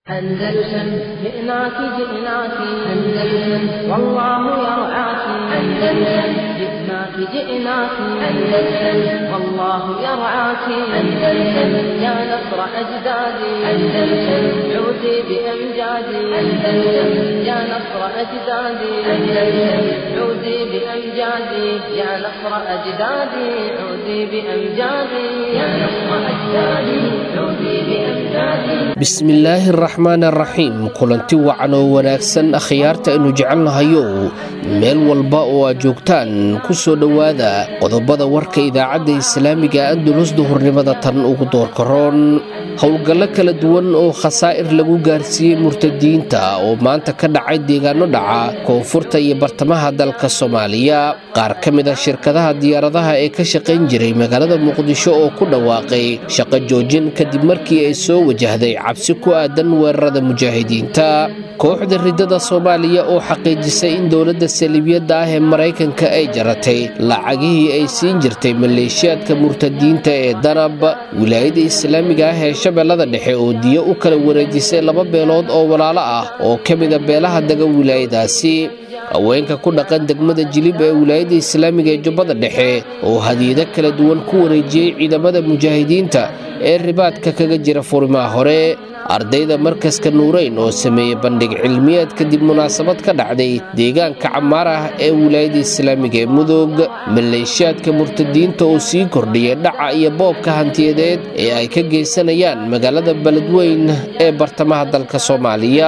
أندلسن جئناك جئناك أندلسن والله يرعاك أندلسن جئناك جئناك أندلسن والله يرعاك أندلسن يا نصر أجدادي أندلسن عودي بأمجادي أندلسن يا نصر أجدادي أندلسن عودي بأمجادي يا نصر أجدادي عودي بأمجادي يا نصر أجدادي عودي بأمجادي بسم الله الرحمن الرحيم kulanti wacan oo wanaagsan akhyaarta inu jecelnahayo meel walba oo aad joogtaan ku soo dhawaada qodobada warka idaacadda islaamiga Andalus duhurnimada tan ugu doorkaroon howlgallo kala duwan oo khasaa'ir lagu gaarsiiyay murtadiinta oo maanta ka dhacay deegaano dhaca koonfurta iyo bartamaha dalka Soomaaliya qaar kamid ah shirkadaha diyaaradaha ee ka shaqeyn jiray magaalada Muqdisho oo ku dhawaaqay shaqo joojin kadib markii ay soo wajahday cabsi ku aadan weerarada mujaahidiinta kooxda ridada Soomaaliya oo xaqiijisay in dawladda Saldhigyada ah ee Mareykanka ay jaratay lacagihii ay siin jirtay maleeshiyadka murtadiinta ee Danab wilaayada islaamiga ah ee Shabeellada Dhexe oo diyo u kala wareejisay laba beelood oo walaalo ah oo kamid ah beelaha daga wilaayadaasi haweenka ku dhaqan degmada Jilib ee wilaayada islaamiga ee Jubbada Dhexe oo hadiyado kala duwan ku wareejiyay ciidamada mujaahidiinta ee ribaadka kaga jira furimaha hore ardayda markaska Nuureyn oo sameeyay bandhig cilmiyeed kadib munaasabad ka dhacday deegaanka Camaar ah ee wilaayada islaamiga ee Mudug maleeshiyadka murtadiinta oo sii kordhiyay dhaca iyo boobka hantiyadeed ee ay ka geysanayaan magaalada Beledweyne ee bartamaha dalka Soomaaliya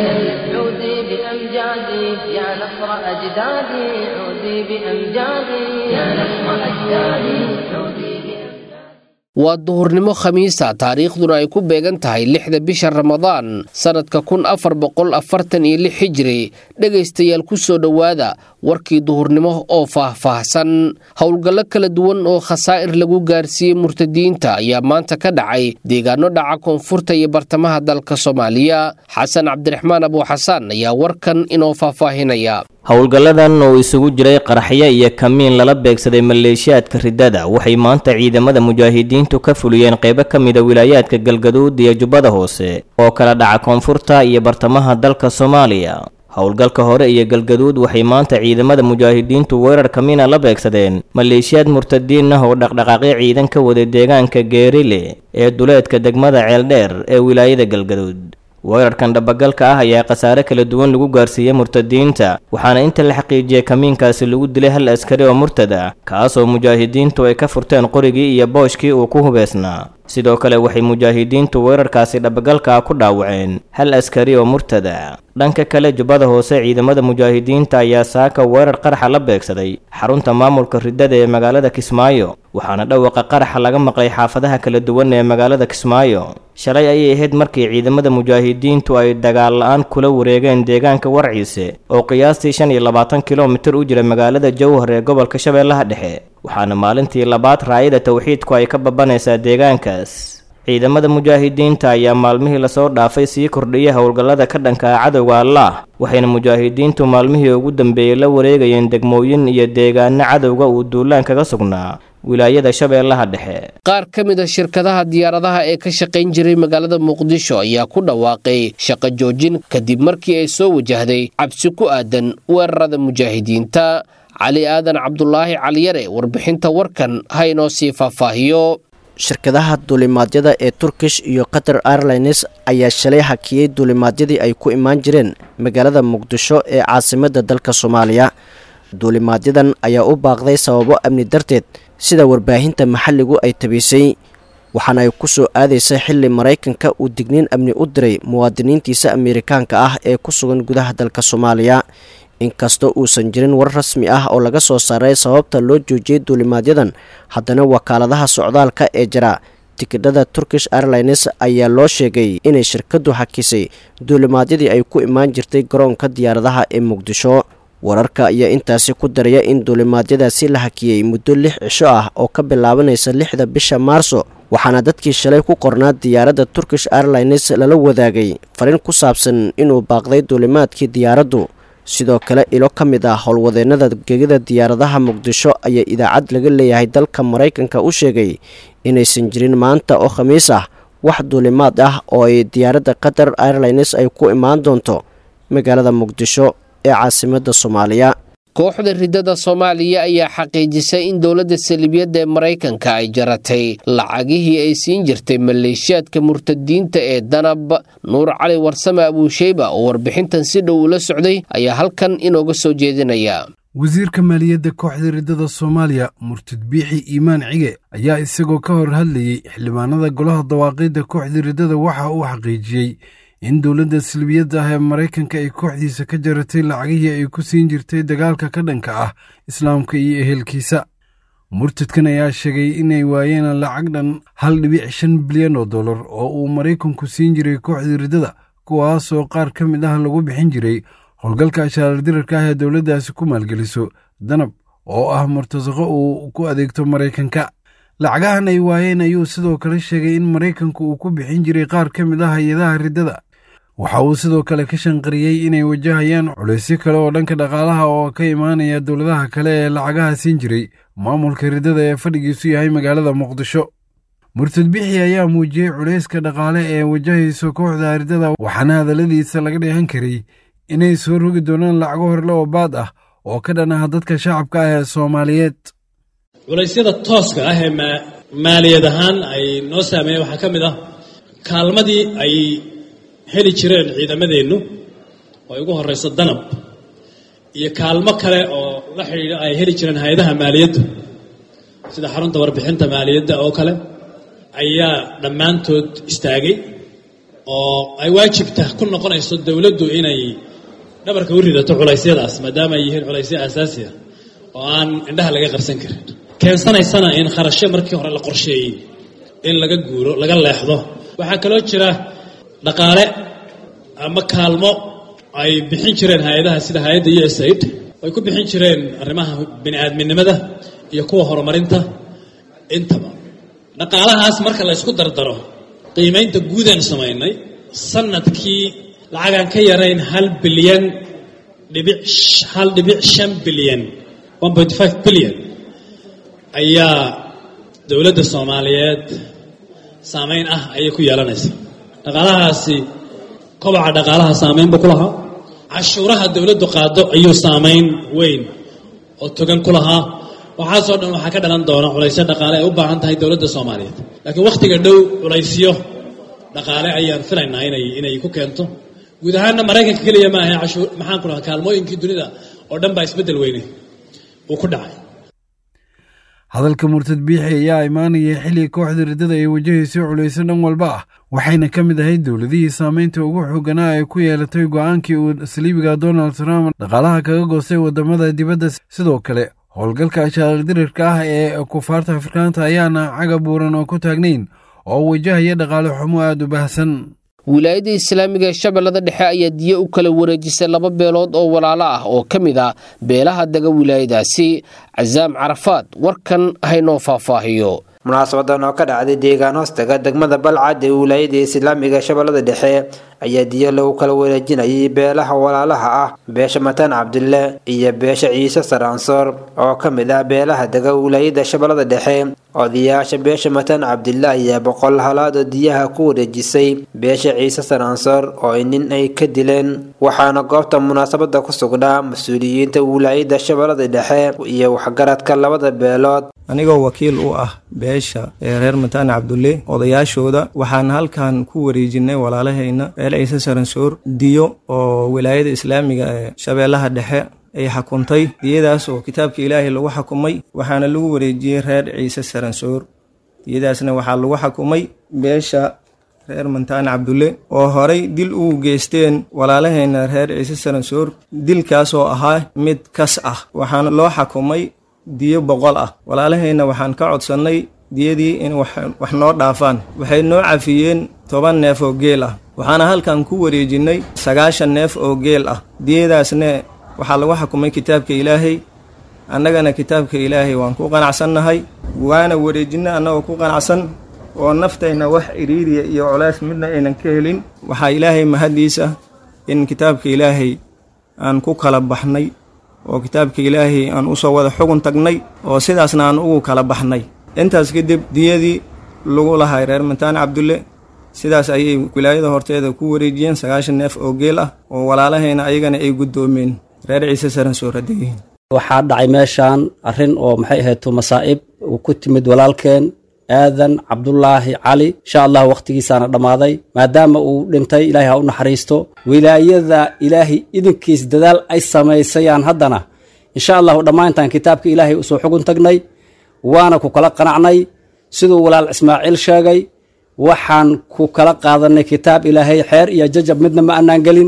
يا نصر أجدادي عودي بأمجادي يا نصر أجدادي عودي waa duhurnimo khamiisa taariikhduna ay ku beegan tahay 6da bisha Ramadaan sanadka 1446 hijri dhageystayaal ku soo dhawaada warkii duhurnimo oo faahfaahsan howlgallo kala duwan oo khasaa'ir lagu gaarsiiyay murtadiinta ayaa maanta ka dhacay deegaano dhaca koonfurta iyo bartamaha dalka Soomaaliya Xasan Cabdiraxmaan Abu Xasan ayaa warkan inoo faahfaahinaya howlgalladan oo isugu jiray qaraxyo iyo kamiin lala beegsaday maleeshiyadka ridada waxay maanta ciidamada mujaahidiintu ka fuliyeen qaybo kamid ah wilaayaadka Galgaduud iyo Jubbada Hoose oo kala dhaca koonfurta iyo bartamaha dalka Soomaaliya howlgalka hore iyo Galgaduud waxay maanta ciidamada mujaahidiintu weerar kamiin la beegsadeen maleeshiyad murtadiin ah oo dhaqdhaqaaqyo ciidan ka wada deegaanka Geerile ee duleedka degmada Ceeldheer ee wilaayada Galgaduud weerarkan dhabagalka ah ayaa khasaare kala duwan lagu gaarsiiyay murtadiinta waxaana inta la xaqiijiyay kamiinkaasi lagu dilay hal askari oo murtada kaas oo mujaahidiintu ay ka furteen qorigii iyo booshkii uu ku hubeysnaa sidoo kale waxay mujaahidiintu weerarkaasi dhabagalka ku dhaawaceen hal askari oo murtada dhanka kale Jubbada Hoose ciidamada mujaahidiinta ayaa saaka weerar qarax la beegsaday xarunta maamulka ridada ee magaalada Kismaayo waxaana dhawaqa qarax laga maqlay xaafadaha kala duwan ee magaalada Kismaayo shalay ay ahayd markii ciidamada mujaahidiintu ay dagaal la'aan kula wareegeen deegaanka Warciise oo qiyaastii 25 kiiloomitir u jira magaalada Jowhar ee gobolka Shabeellaha Dhexe waxaana maalintii labaad raayada tawxiidku ay ka babanaysaa deegaankaas ciidamada mujaahidiinta ayaa maalmihii la soo dhaafay sii kordhiyay howlgallada ka dhanka ah cadawga Allah waxayna mujaahidiintu maalmihii ugu dambeeyay la wareegayeen degmooyin iyo deegaano cadawga uu duulaan kaga sugnaa wilaayada Shabeellaha Dhexe qaar kamid ah shirkadaha diyaaradaha ee ka shaqeyn jiray magaalada Muqdisho ayaa ku dhawaaqay shaqo joojin kadib markii ay soo wajahday cabsi ku aadan weerarada mujaahidiinta Ali Aadan Cabdullaahi Caliyare warbixinta warkan hayno si faahfaahiyo shirkadaha duulimaadyada ee Turkish iyo Qatar Airlines ayaa shalay hakiyay duulimaadyadii ay ku imaan jireen magaalada Muqdisho ee caasimadda dalka Soomaaliya duulimaadyadan ayaa u baaqday sababo amni darteed sida warbaahinta maxalligu ay tabisay waxaana ay ku soo aadaysay xilli Mareykanka uu digniin amni u diray muwaadiniintiisa Ameerikaanka ah ee ku sugan gudaha dalka Soomaaliya inkastoo uusan jirin war rasmi ah oo laga soo saaray sababta loo joojiyay duulimaadyadan haddana wakaaladaha socdaalka ee jira tikidhada Turkish Airlines ayaa loo sheegay inay shirkadu hakisay duulimaadyadii ay ku imaan jirtay garoonka diyaaradaha ee Muqdisho wararka ayaa intaasi ku daraya in duulimaadyadaasi la hakiyay muddo 6 cisho ah oo ka bilaabanaysa 6da bisha Maarso waxaana dadkii shalay ku qornaa diyaaradda Turkish Airlines lala wadaagay fariin ku saabsan inuu baaqday duulimaadkii diyaaraddu sidoo kale ilo kamid ah howlwadeennada gegida diyaaradaha Muqdisho ayaa idaacad laga leeyahay dalka Mareykanka u sheegay inaysan jirin maanta oo khamiis ah wax duulimaad ah oo ay diyaaradda qatar airlines ay ku imaan doonto magaalada muqdisho ee caasimadda soomaaliya. kooxda riddada soomaaliya ayaa xaqiijisay in dowladda saldhigyada ee maraykanka ay jaratay lacagihii ay siin jirtay maleeshiyaadka murtadiinta ee danab. nuur cali warsame abuusheyba oo warbixintan si dhow ula socday ayaa halkan inooga soo jeedinaya. wasiirka maaliyadda kooxda riddada soomaaliya murtad biixi iimaan cige ayaa isagoo ka hor hadlayey xildhibaanada golaha dawaaqidda kooxda riddada waxa uu xaqiijiyey in dowladda salbiyadda ah ee maraykanka ay kooxdiisa ka jaratay lacagihii ay ku siin jirtay dagaalka ka dhanka ah islaamka iyo ehelkiisa. murtadkan ayaa sheegay inay waayeen lacag dhan 1.5 bilyan oo dollar oo uu maraykanku siin jiray kooxda riddada, kuwaasoo qaar ka mid ah lagu bixin jiray howlgalka ashaaraddirarka ah ee dowladdaasi ku maalgeliso danab oo ah murtasaqo uu ku adeegto maraykanka. lacagahan ay waayeen ayuu sidoo kale sheegay in maraykanku uu ku bixin jiray qaar ka mid ah hay-adaha riddada. waxa uu sidoo kale ka shanqariyey inay wajahayaan culaysyo kale oo dhanka dhaqaalaha oo ka imaanaya dowladaha kale ee lacagaha siin jiray maamulka riddada ee fadhigiisu yahay magaalada muqdisho. murtad bixi ayaa muujiyey culayska dhaqaale ee wajahayso kooxda riddada, waxaana hadalladiisa laga dheehan karay inay soo rogi doonaan lacago horle oo baad ah oo ka dhan ah dadka shacabka ah ee soomaaliyeed. culaysyada tooska ah ee maaliyad ahaan ay noo saameeyeen waxaa ka mid ah kaalmadii ay heli jireen ciidamadeennu oo ay ugu horrayso danab iyo kaalmo kale oo la xidhiidha ay heli jireen hay-adaha maaliyaddu sida xarunta warbixinta maaliyadda oo kale ayaa dhammaantood istaagay oo ay waajibta ku noqonayso dowladdu inay dhabarka u ridato culaysyadaas maadaama ay yihiin culaysyo aasaasi ah oo aan indhaha laga qarsan karin, keensanaysana in kharashyo markii hore la qorsheeyey in laga guuro laga leexdo. waxaa kaloo jira dhaqaale ama kaalmo ay bixin jireen hay-adaha sida hay-adda USAID ay ku bixin jireen arrimaha bini'aadminimada iyo kuwa horumarinta. intaba dhaqaalahaas marka la isku dardaro qiimaynta guudaan samaynay sanadkii lacagaan ka yarayn 1.5 bilyan 1.5 bilyan ayaa dowladda soomaaliyeed saamayn ah ayay ku yeelanaysa. dhaqaalahaasi kobaca dhaqaalaha saamaynba ku lahaa, cashuuraha dowladdu qaado ayuu saamayn weyn oo togan ku lahaa. waxaasoo dhan waxaa ka dhalan doona culaysyo dhaqaale ay u baahan tahay dowladda soomaaliyeed, laakiin wakhtiga dhow culaysyo dhaqaale ayaan filaynaa inay ku keento. guud ahaanna maraykanka keliya ma ahe maxaan ku lahaa kaalmooyinkii dunida oo dhan baa isbeddel weyne uu ku dhacay. hadalka murtad biixi ayaa imaanaya xilli kooxda riddada ay wajahayso culaysyo dhan walba ah, waxayna ka mid ahayd dowladihii saamaynta ugu xooganaa ay ku yeelatay go'aankii uu saliibiga Donald Trump dhaqaalaha kaga goostay waddamada dibadda. sidoo kale howlgalka ashaaraddirarka ah ee kufaarta afrikaanta ayaana caga buuran oo ku taagnayn oo wajahaya dhaqaale xumo aad u baahsan. wilaayadda islaamiga ee shabeellada dhexe ayaa diyo u kala wareejisay 2 beelood oo walaalo ah oo ka mid ah beelaha dega wilaayadaasi. cazaam carafaad warkan haynoo faahfaahiyo. munaasabadan oo ka dhacday deegaan hoostaga degmada balcad ee wilaayadda islaamiga shabeellada dhexe ayaa diyo lagu kala wareejinayay beelaha walaalaha ah beesha mataan cabdulle iyo beesha ciise saraansoor oo ka mid ah beelaha dega wilaayadda shabeellada dhexe. odayaasha beesha mataan cabdulle ayaa 100 halaad oo diyaha ku wareejisay beesha ciise saraansoor oo nin ay ka dileen, waxaana goobta munaasabada ku sugnaa mas-uuliyiinta wilaayadda shabeellada dhexe iyo waxgaradka labada beelood. anigoo wakiil u ah beesha ee reer mataan cabdulle odayaashooda waxaan halkan ku wareejinay walaalahayna reer ciise saransoor diyo oo wilaayada islaamiga ee shabeellaha dhexe ay xukuntay. diyadaas oo kitaabka ilaahay lagu xukumay waxaana lagu wareejiyey reer ciise saransoor. diyadaasna waxaa lagu xukumay beesha reer mataan cabdulle oo horay dil ugu geysteen walaalahayna reer ciise saransoor. dilkaas oo ahaa mid kas ah waxaana loo xukumay diyo 100 ah. walaalahayna waxaan ka codsannay diyadii in wax noo dhaafaan. waxay noo cafiyeen 10 neef oo geel ah, waxaana halkan ku wareejinay 9 neef oo geel ah. diyadaasna waxaa lagu xukumay kitaabka ilaahay, annagana kitaabka ilaahay waan ku qanacsannahay, waana wareejinay annagoo ku qanacsan oo naftayna wax iriiriya iyo culays midna aynan ka helin. waxaa ilaahay mahadiisa in kitaabka ilaahay aan ku kala baxnay oo kitaabka ilaahay aan u soo wada xugun tagnay oo sidaasna aan ugu kala baxnay. intaas kadib diyadii lagu lahay reer mataan cabdulle sidaas ayay wilaayada horteeda ku wareejiyeen 9 neef oo geel ah oo walaalahayna ayagana ay guddoomeen reer ciise saransoor hadeeyeen waxaa dhacay meeshaan arrin oo maxay ahayd masaa'ib uu ku timid walaalkeen aadan cabdullaahi cali insha allah waqtigiisaana dhammaaday maadaama uu dhintay ilaahay ha u naxariisto wilaayada ilaahay idinkiis dadaal ay samaysayaan haddana insha allahu dhammaantaan kitaabka ilaahay usoo xugun tagnay waana ku kala qanacnay siduu walaal ismaaciil sheegay waxaan ku kala qaadanay kitaab ilaahay xeer iyo jajab midna ma annaan gelin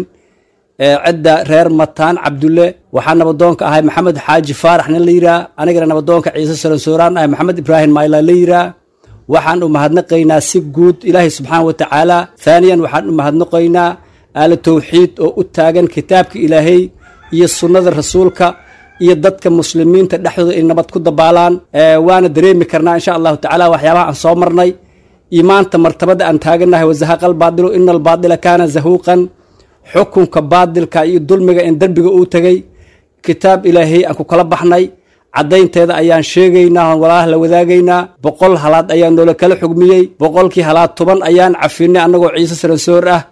cidda reer mataan cabdulle waxaa nabadoonka ahay maxamed xaaji faarax nin la yiraa anigana nabadoonka ciise saransooraan ahay maxamed ibraahim mayla la yiraa waxaan u mahadnaqaynaa si guud ilaahay subxaana wa tacaala haaniyan waxaan u mahadnaqaynaa aala tawxiid oo u taagan kitaabka ilaahay iyo sunnada rasuulka iyo dadka muslimiinta dhexdooda ay nabad ku dabaalaan waana dareemi karnaa insha allahu tacaala waxyaabaha aan soo marnay iimaanta martabada aan taagannahay wasahaqal baadilu ina albaadila kaana zahuuqan xukunka baadilka iyo dulmiga in derbiga uu tegay kitaab ilaahay aan ku kala baxnay caddaynteeda ayaan sheegaynaa oon walaalaha la wadaagaynaa 100 halaad ayaa noola kala xugmiyey 100kii halaad 10 ayaan cafinay annagoo ciise saransoor ah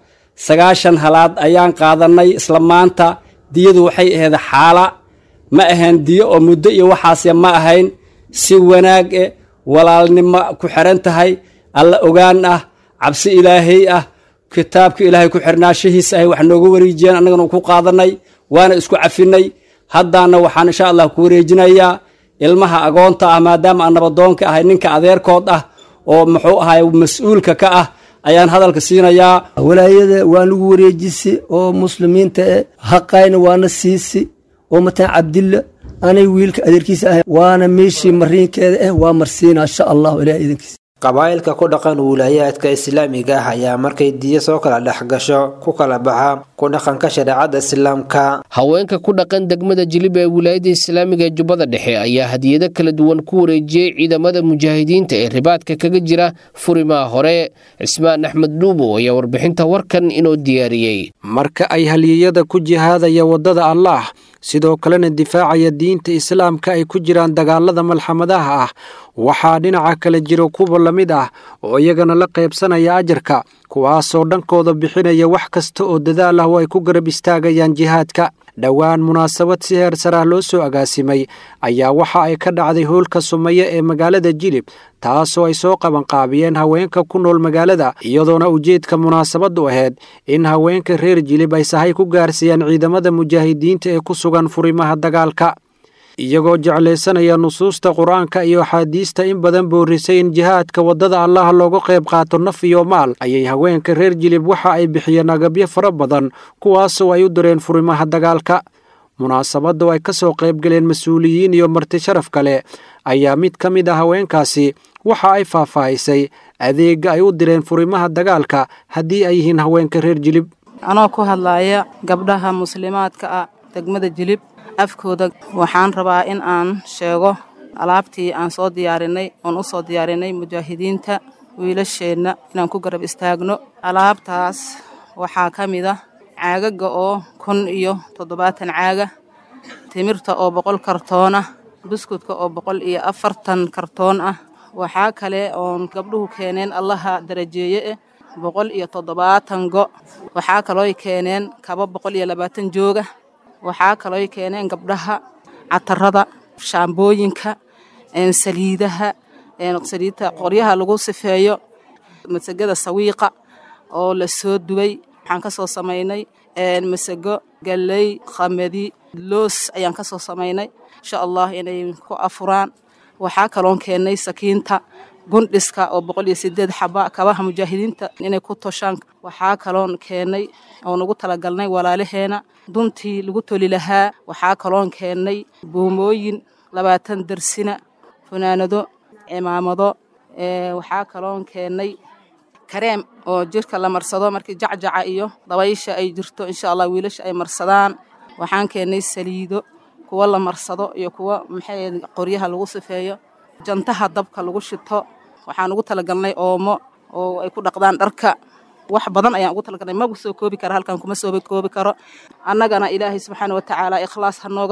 9 halaad ayaan qaadanay isla maanta diyadu waxay ahayd xaala ma ahayn diyo oo muddo iyo waxaas ma ahayn si wanaag walaalnimo ku xiran tahay alla ogaan ah cabsi ilaahay ah kitaabka ilaahay ku xirnaashihiisa ay wax nooga wareejiyeen annagana ku qaadanay waana isku cafinay haddana waxaan insha allah ku wareejinayaa ilmaha agoonta ah maadaama aan nabadoonka ahay ninka adeerkood ah oo muxuu ahay mas'uulka ka ah ayaan hadalka siinayaa walaayada waa lagu wareejisi oo muslimiinta haqayna waana siisi oo mataan cabdilla anay wiilka adeerkiisa ahay waana meeshii mariinkeeda waa marsiinaa insha allah ilaahay idinkiisa qabaa'ilka ku dhaqan wilayaadka islaamiga ah ayaa markay diyo soo kala dhex gasho ku kala baxa ku dhaqanka shareecada islaamka haweenka ku dhaqan degmada jilib ee wilaayada islaamiga ee jubbada dhexe ayaa hadiyado kala duwan ku wareejiyey ciidamada mujaahidiinta ee ribaadka kaga jira furimaha hore cismaan axmed dhuubo ayaa warbixinta warkan inoo diyaariyey marka ay haliyada ku jihaadaya wadada allah sidoo kalena difaacaya diinta islaamka ay ku jiraan dagaalada malxamadaha ah waxaa dhinaca kale jiro kuwa lamid ah oo iyagana la qaybsanaya ajarka kuwaasoo dhankooda bixinaya wax kasta oo dadaal ah oo ay ku garab istaagayaan jihaadka dhowaan munaasabad si heer sarah loo soo agaasimay ayaa waxa ay ka dhacday hoolka Sumaye ee magaalada Jilib taasoo ay soo qabanqaabiyeen haweenka ku nool magaalada iyadoona ujeedka munaasabadu ahayd in haweenka reer Jilib ay sahay ku gaarsiiyaan ciidamada mujaahidiinta ee ku sugan furimaha dagaalka iyagoo jeclaysanaya nusuusta quraanka iyo xadiista in badan boorisay in jihaadka wadada Allah looga qayb qaato naf iyo maal ayay haweenka reer Jilib waxa ay bixiyeen agabyo fara badan kuwaasoo ay u direen furimaha dagaalka munaasabadu ay ka soo qayb galeen mas'uuliyiin iyo marti sharaf kale ayaa mid ka mid ah haweenkaasi waxa ay faahfaahisay adeega ay u direen furimaha dagaalka haddii ay yihiin haweenka reer Jilib anoo ku hadlaaya gabdhaha muslimaadka ah degmada Jilib afkooda waxaan rabaa in aan sheego alaabtii aan soo diyaarinay oon u soo diyaarinay mujaahidiinta wiilasheenna inaan ku garab istaagno alaabtaas waxaa ka mid ah caagaga oo 170 caaga timirta oo 100 kartoon ah buskudka oo 140 kartoon ah waxaa kale oon gabdhuhu keeneen allaha darajeeye 170 go waxaa kaloo ay keeneen kaba 120 jooga waxaa kaloo ay keeneen gabdhaha catarada shaambooyinka saliidaha saliidta qoryaha lagu sifeeyo masagada sawiiqa oo la soo dubay waxaan ka soo sameynay masago galay khamadi loos ayaan ka soo sameynay insha Allah inay ku afuraan waxaa kaloo keenay sakiinta gundhiska oo 108 xaba kabaha mujaahidiinta inay ku toshaan waxaa kaloo keenay oo nagu talagalnay walaalaheena duntii lagu toli lahaa waxaa kaloo keenay buumooyin 20 darsina funaanado imaamado waxaa kaloo keenay kareem oo jirka la marsado markii jacjaca iyo dabaysha ay jirto insha Allah wiilasha ay marsadaan waxaan keenay saliido kuwa la marsado iyo kuwa maxay qoryaha lagu sifeeyo jantaha dabka lagu shito waxaan ugu talagalnay oomo oo ay ku dhaqdaan dharka wax badan ayaan ugu talagalnay ma soo koobi karo halkan kuma soo koobi karo annagana ilaahay subxaanahu wa ta'aala ikhlaas ha nooga dhigo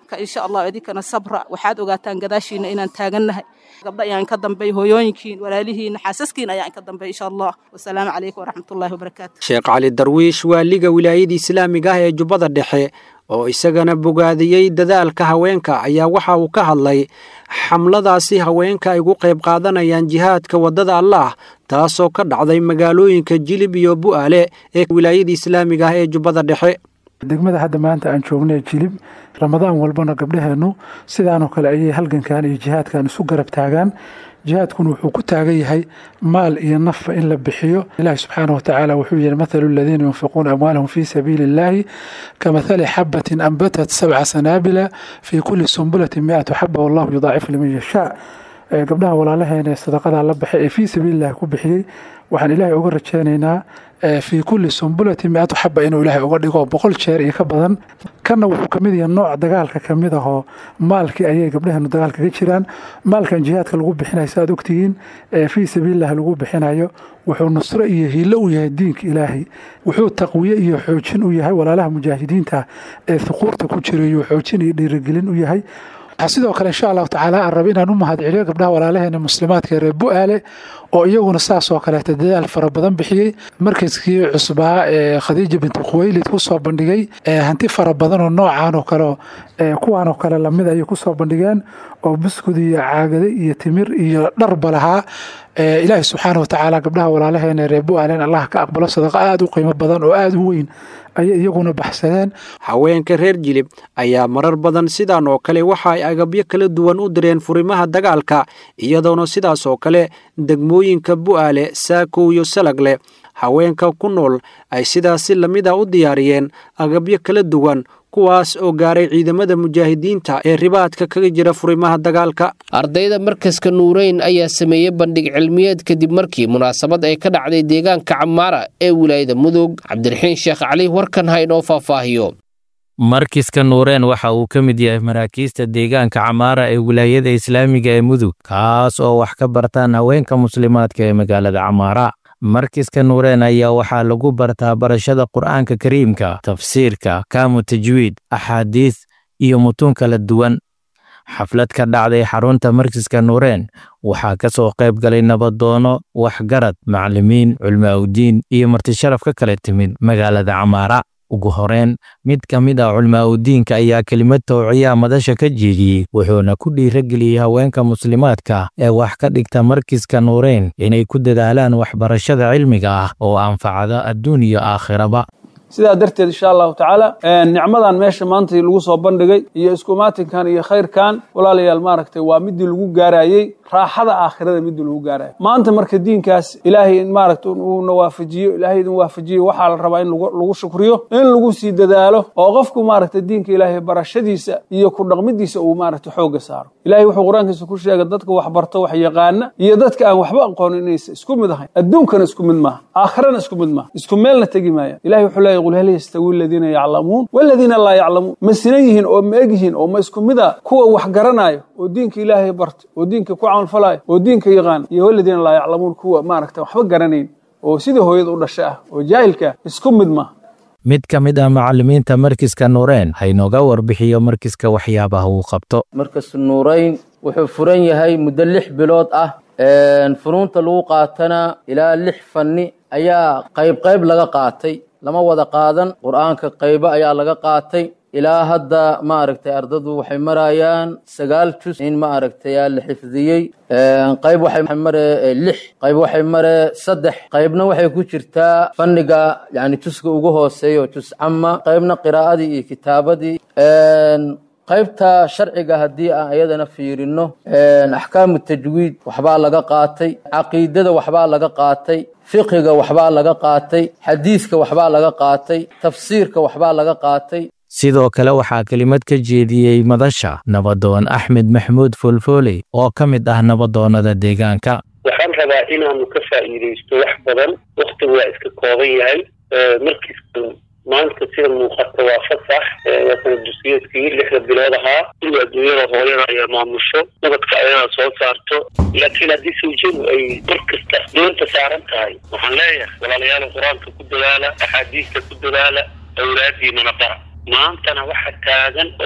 ka insha Allah idinkana sabra waxaad ogaataan gadaashiina inaan taagannahay gabdha ayaan ka dambeey hooyooyinkiin walaalihiin xaasaskiin ayaan ka dambeey insha Allah wassalaamu calaykum waraxmatullaahi wabarakaatuh Sheekh Cali Darwiish waaliga wilaayada Islaamiga ah ee Jubbada Dhexe oo isagana bogaadiyay dadaalka haweenka ayaa waxa uu ka hadlay xamladaasi haweenka ay ugu qayb qaadanayaan jihaadka wadada Allah taasoo ka dhacday magaalooyinka Jilib iyo Bu'aale ee wilaayada Islaamiga ah ee Jubbada Dhexe degmada hadda maanta aan joognay Jilib Ramadaan walbana gabdhaheenu sidaan oo kale ayay halgankan iyo jihaadkan isu garab taagaan jihaadkuna wuxuu ku taagan yahay maal iyo naf in la bixiyo Ilaahay subhanahu wa ta'ala wuxuu yiri mathalu alladhina yunfiquna amwalahum fi sabilillahi kamathali habatin anbatat sab'a sanabila fi kulli sunbulatin 100 habba wallahu yudha'ifu liman yasha gabdhaha walaalaheena sadaqada la bixiyay fi sabilillahi ku bixiyay waxaan Ilaahay uga rajaynaynaa في كل سنبلة 100 حبة إنه إلهي أقدقه بقول شيء يكبدن كنا وحكمية النوع دجالك كمية هو مالك أيه قبلها إنه دجالك كتيران مالك جهات الجوب بحنا يساعدوا كتير في سبيل الله الجوب بحنا يو وحول نصر إيه لو يهدينك إلهي وحول تقوية يحوشن وياهي ولا له مجاهدين تا ثقور تكوتشري يحوشن يرجلين وياهي sidoo kale insha Allah ta'ala arabina inuu mahad celiyo gabdhaha walaalaheena muslimaadka reer Bu'aale oo iyaguna saas oo kale dadaal fara badan bixiyay markii cusbaa Khadiija bint Khuwaylid ku soo bandhigay hanti fara badan oo noocaan oo kale kuwaan oo kale lamid ay ku soo bandhigeen oo buskud iyo caagada iyo timir iyo dhar balaha Ilaahay subhanahu wa ta'ala gabdhaha walaalaheena reer Bu'aale Allah ka aqbalo sadaqa aad u qiimo badan oo aad u weyn ay iyaguna baxsadeen haweenka reer Jilib ayaa marar badan sidaan oo kale waxa ay agabyo kala duwan u direen furimaha dagaalka iyadoona sidaas oo kale degmooyinka Bu'aale Saako iyo Salagle haweenka ku nool ay sidaas lamid ah u diyaariyeen agabyo kala duwan kuwaas oo gaaray ciidamada mujaahidiinta ee ribaadka kaga jira furimaha dagaalka ardayda markaska Nuureyn ayaa sameeyay bandhig cilmiyeed kadib markii munaasabad ay ka dhacday deegaanka Camaara ee wilaayada Mudug Cabdiraxiin Sheekh Cali warkan haynoo faahfaahiyo markiska Nuureyn waxa uu ka mid yahay maraakiista deegaanka Camaara ee wilaayada Islaamiga ee Mudug kaas oo wax ka bartaan haweenka muslimaadka ee magaalada Camaara markiska Nuureyn ayaa waxaa lagu bartaa barashada Qur'aanka Kariimka tafsiirka kaamu tajwiid ahadiis iyo mutun kala duwan xaflad ka dhacday xarunta markiska Nuureyn waxaa ka soo qayb galay nabadoono waxgarad macallimiin culmaa'udiin iyo marti sharaf ka kala timid magaalada Camaara ugu horeen mid kamid ah culmaa'udiinka ayaa kelimad tawciya madasha ka jeediyay wuxuuna ku dhiirigeliyay haweenka muslimaadka ee wax ka dhigta markiska Nuureyn inay ku dadaalaan waxbarashada cilmiga ah oo anfacada adduun iyo aakhiraba sidaa darteed insha Allah ta'ala nicmadan meesha maanta lagu soo bandhigay iyo iskumaatinkan iyo khayrkan walaalayaal maaragtay waa mid lagu gaarayay raaxada aakhirada mid lagu gaarayo maanta marka diinkaas ilaahay in maaragtay uu nawaafajiyo ilaahay idin waafajiyo waxa la rabaa in lagu shukriyo in lagu sii dadaalo oo qofku maaragtay diinka ilaahay barashadiisa iyo ku dhaqmidiisa uu maaragtay xooga saaro ilaahay wuxuu quraankiisa ku sheegay dadka wax barto wax yaqaan iyo dadka aan waxba aqoon inaysa isku mid ahayn adduunkana isku mid ma aakhirana isku mid ma isku meelna tagi maaya ilaahay wuxuu leeyahay qul hal yastawi alladhina ya'lamuun walladhina la ya'lamuun ma sinayihiin oo ma egyihiin oo ma isku mid ah kuwa wax garanayo oo diinka ilaahay barto oo diinka ku camal falay oo diinka yaqaan iyo walladina la ya'lamuun kuwa maaragtay waxba garanayn oo sida hooyada u dhashay ah oo jaahilka isku mid ma mid kamid ah macallimiinta markiska Nuureyn haynooga warbixiyo markiska waxyaabaha uu qabto markas Nuureyn wuxuu furan yahay muddo 6 bilood ah furuunta lagu qaatana ilaa 6 fanni ayaa qayb laga qaatay lama wada qaadan quraanka qayb ayaa laga qaatay ilaa hadda ma aragtay ardadu waxay marayaan 9 juz in ma aragtay la xifdiyay qayb waxay maree 6 qayb waxay maree 3 qaybna waxay ku jirtaa fanniga yani juzka ugu hooseeyo juz amma qaybna qiraa'adii iyo kitaabadii qaybta sharciga hadii aan ayadana fiirino ahkaamu tajwiid waxba laga qaatay aqeedada waxba laga qaatay fiqhiga waxba laga qaatay xadiiska waxba laga qaatay tafsiirka waxba laga qaatay sidoo kale waxaa kelimad ka jeediyay madasha nabadoon Axmed Maxmuud Fulfooley oo kamid ah nabadoonada deegaanka waxaan rabaa inaanu ka faa'iideysto wax badan waqtigu waa iska kooban yahay markii maanta sida muuqata waa fasax waa dusiyadkii 6 bilood ahaa iyo adduunyada hooyada ayaa maamusho nabadka ayana soo saarto laakiin haddii suujidu ay markasta doonta saaran tahay waxaan leeyahay walaalayaal quraanka ku dadaala axaadiista ku dadaala awlaadiina bara maantana waxa taagan oo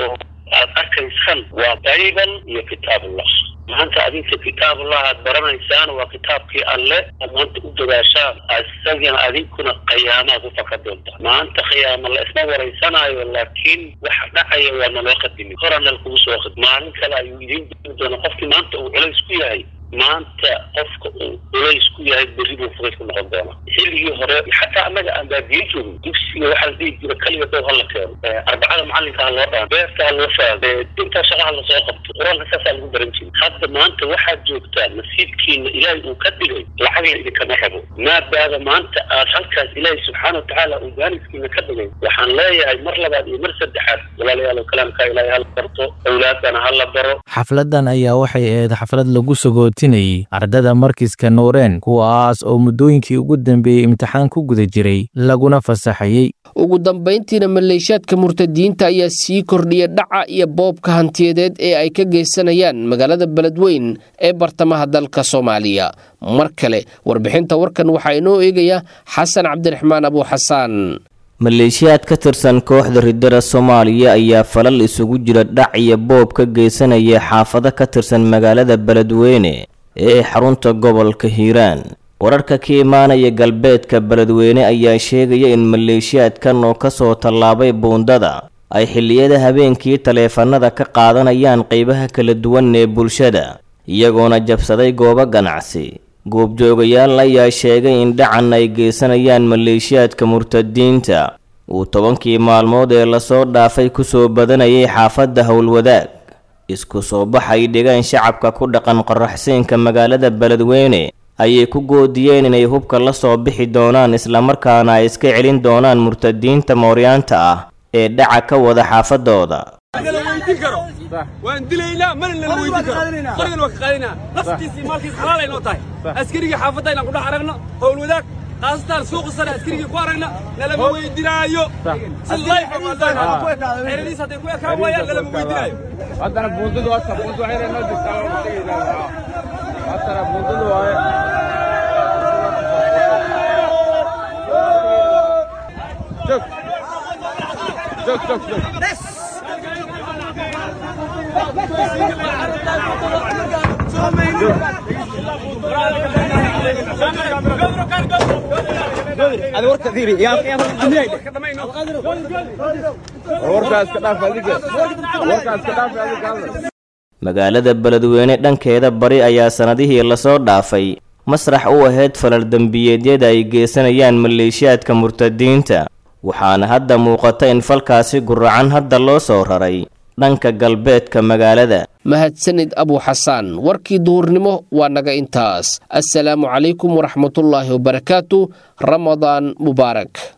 aad arkaysaan waa bayban iyo kitaabullah. maanta adinka kitaabullah aad baranaysaan waa kitaabkii alle aad maanta u dadaashaan isagana adinkuna qiyaamaad u faka doonta. maanta qiyaama la isma waraysanaayo laakiin waxa dhacaya waa naloo qadimi horana lakugu soo qad maalin kale ayuu idin diri doona qofkii maanta uu culays ku yahay maanta qofka uu culays ku yahay berri buu fudayd ku noqon doona. xilligii hore xataa annaga aan baadiyin joogin dugsiga waxaa la dhihi jira kaliya dow hala keeno arbacada macalinka ha loo dhaan beerta ha loo faado intaa shaqaha lasoo qabto qur-aanka saasaa lagu baran jiray. hadda maanta waxaad joogtaa nasiibkiina ilaahay uu ka dhigay lacagna idinkama rabo maadaama maanta aad halkaas ilaahay subxaana watacaala uu gaaniskiina ka dhigay. waxaan leeyahay mar labaad iyo mar saddexaad walaalayaal kalaamka ilaahay hala barto awlaadana hala baro. xafladan ayaa waxay ahayd xaflad lagu sagootinayay ardada markiska nuureen kuwaas oo muddooyinkii ugu dambeeyey imtixaan ku guda jiray laguna fasaxayey. ugu dambayntiina maleeshiyaadka murtadiinta ayaa sii kordhiya dhaca iyo boobka hantiyadeed ee ay ka geysanayaan magaalada beledweyn ee bartamaha dalka Soomaaliya. mar kale warbixinta warkan waxaa inoo eegaya xasan cabdiraxmaan abu xasaan. maleeshiyaad ka tirsan kooxda riddada Soomaaliya ayaa falal isugu jira dhac iyo boob ka geysanaya xaafado ka tirsan magaalada beledweyne ee xarunta gobolka Hiiraan. wararka ka imaanaya galbeedka beledweyne ayaa sheegaya in maleeshiyaadkan oo ka soo tallaabay buundada ay xilliyada habeenkii taleefanada ka qaadanayaan qaybaha kala duwan ee bulshada iyagoona jabsaday goobo ganacsi. goobjoogayaal ayaa sheegay in dhacan ay geysanayaan maleeshiyaadka murtadiinta uu 10 maalmood ee lasoo dhaafay ku soo badanayay xaafadda Howlwadaag. isku soo baxay deegaan shacabka ku dhaqan qoraxsiinka magaalada beledweyne ayay ku goodiyeen inay hubka la soo bixi doonaan isla markaana ay iska celin doonaan murtadiinta mooryaanta ah ee dhaca ka wada xaafadooda. waan dilaynaa mana la weydiin karo qorgan waa ka qaadinaa naftiisii maalkiis xalaal ay noo tahay askarigii xaafadda inaan ku dhex aragno Howlwadaag qaastaan suuqa sare askarigii ku aragna nalama weydinaayo xeradiis hadday ku ekaan waayaan nalama weydinaayo. haddana buundadu waa buundu waxay noo jirtaa haddana buundadu waaye joog magaalada beledweyne dhankeeda bari ayaa sanadihii lasoo dhaafay masrax u ahayd falal dambiyeedyada ay geysanayaan maleeshiyaadka murtadiinta waxaana hadda muuqata in falkaasi guracan hadda loo soo raray dhanka galbeedka magaalada. mahadsanid abu xasaan. warkii duhurnimo waa naga intaas. assalaamu calaykum waraxmatullaahi wabarakaatu. ramadaan mubaarak.